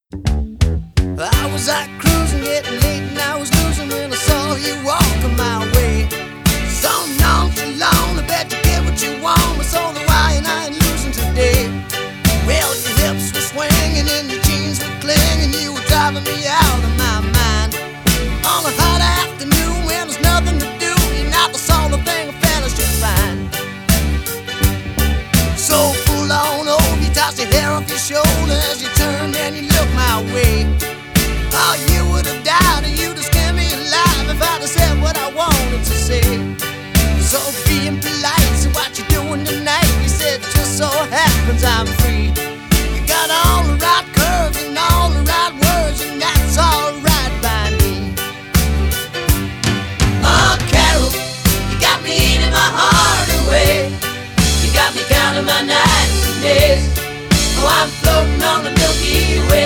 I was out cruising, getting late, and I was losing when I saw you walking my way. So nonchalant, I bet you get what you want, but so do I, and I ain't losing today. Well, your hips were swinging and your jeans were clinging, you were driving me out of my mind. On a hot afternoon when there's nothing to do, you're not the sort of thing a fella should find. So full on over, you tossed your hair off your shoulders, you turned and you looked my way. Oh,